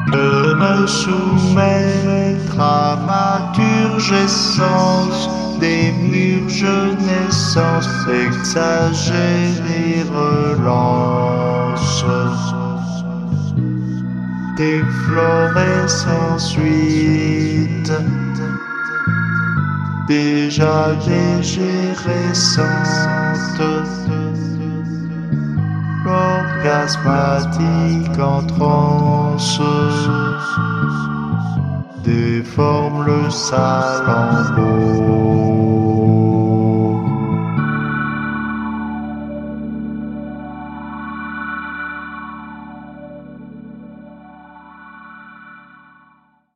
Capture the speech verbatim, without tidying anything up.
De me soumettre à ma turgescence, des murges naissances, exagérées relances, des florescences suites, déjà dégérescentes, l'orgasmatique en transe déforme le salambeau.